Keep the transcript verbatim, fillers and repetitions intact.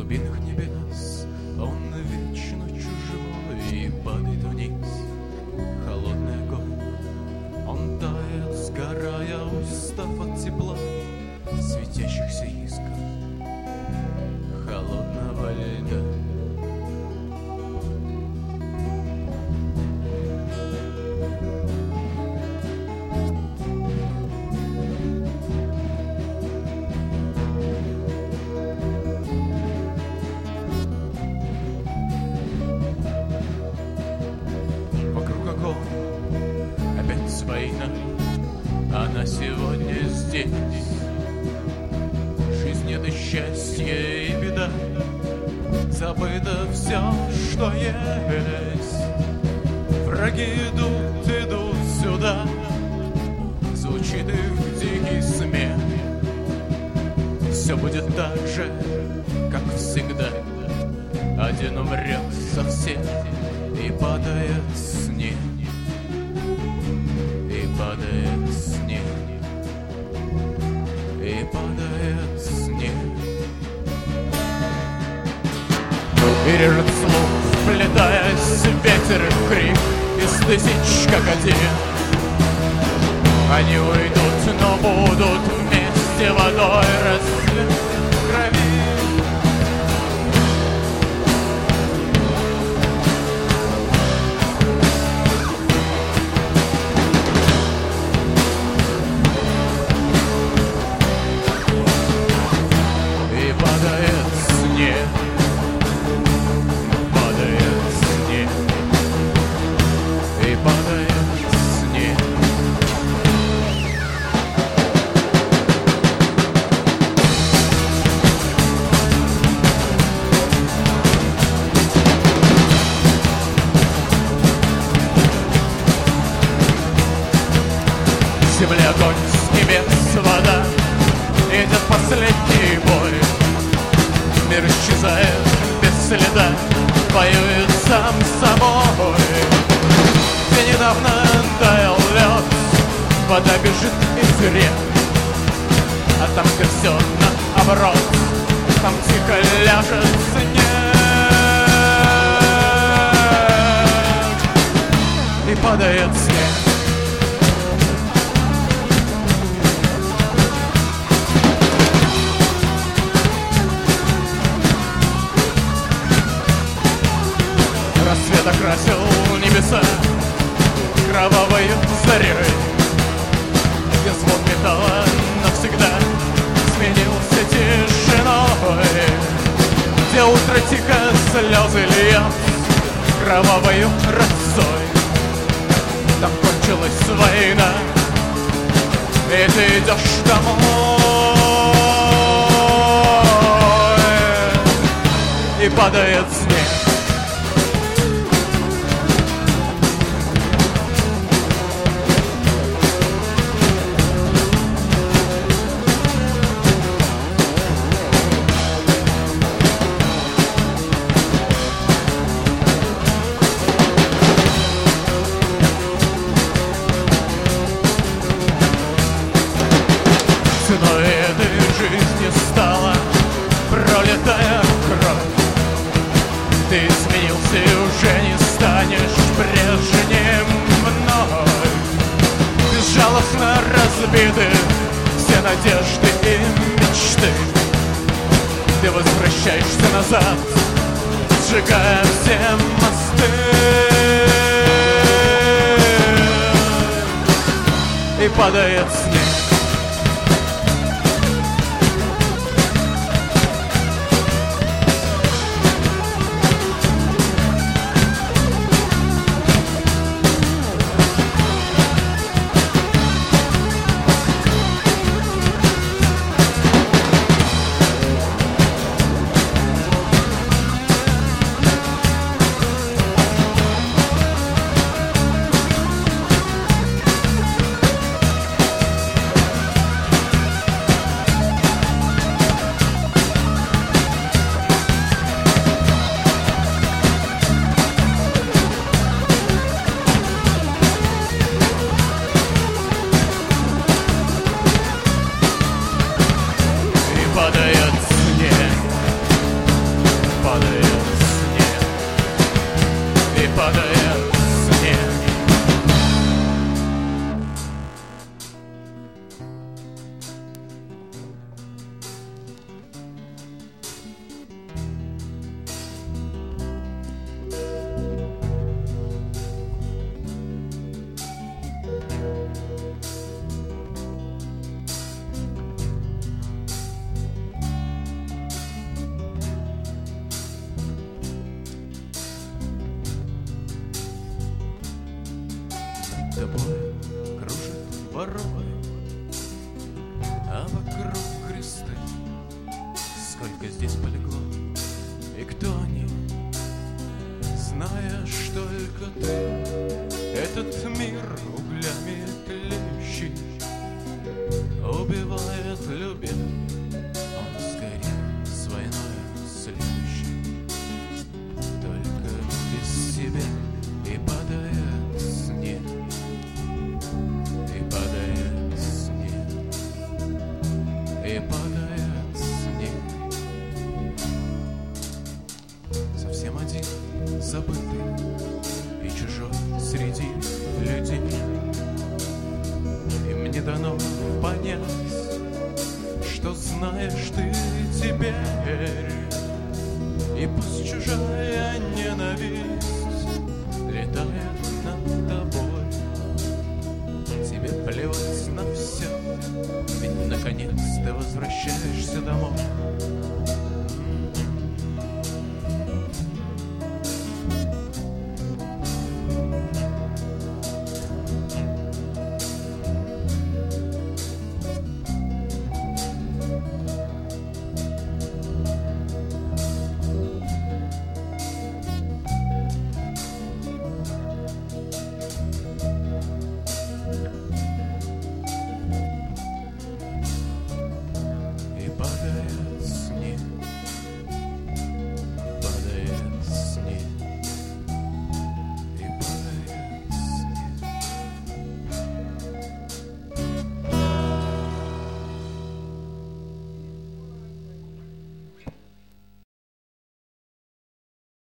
глубинах небес он вечно чужой и падает вниз холодный огонь. Он тает, сгорая, устав от тепла светящихся искр холодного льда. Война, она сегодня здесь. Жизнь — это счастье и беда, забыто все, что есть. Враги идут, идут сюда, звучит их дикий смех. Все будет так же, как всегда. Один умрет совсем, и падает снег. Падает снег, и падает снег. И режет слух, вплетаясь в ветер и крик из тысяч как один. Они уйдут, но будут вместе водой разлит в крови. Земля, огонь, с небес вода, идет последний бой. Мир исчезает без следа, воюет сам с собой. Где недавно таял лед, вода бежит из рек, а там, где все наоборот, там тихо ляжет снег. И падает снег. Рассвет окрасил небеса кровавой зарей, где звон металла навсегда сменился тишиной, где утро тихо слезы льет кровавою росой. Там кончилась война, и ты идешь домой, и падает снег. Ценой этой жизни стала пролитая кровь. Ты изменился и уже не станешь прежним вновь. Безжалостно разбиты все надежды и мечты. Ты возвращаешься назад, сжигая все мосты. И падает снег. порой, а вокруг кресты. Сколько здесь полегло, и кто они? Знаешь только ты, этот мир углями тлеющий убивает, любя, он сгорит с войной следующей. Только без себя и падает снег, и падает снег, и падает снег. Совсем один, забытый и чужой среди людей. И мне дано понять, что знаешь ты теперь. И пусть чужая ненависть летает над тобой, тебе плевать на все, ведь наконец ты возвращаешься домой.